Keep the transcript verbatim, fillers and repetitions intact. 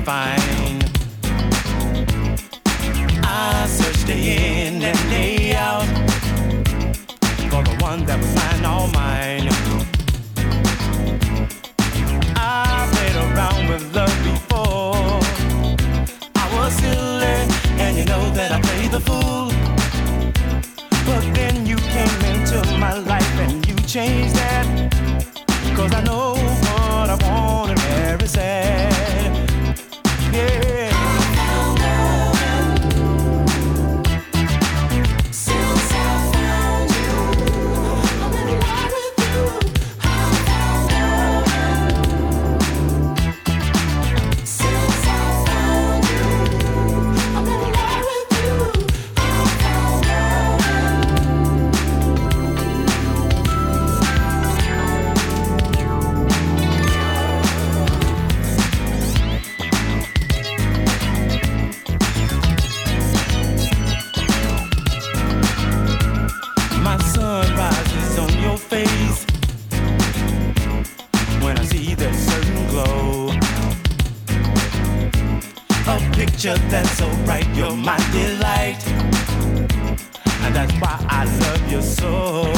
find. I searched day in and day out for the one that was mine, all mine. I played around with love before. I was silly, and you know that I played the fool. But then you came into my life and you changed that. Cause I know what I want and where it's at. Yeah. Face when I see that certain glow, a picture that's so bright, you're my delight, and that's why I love you so.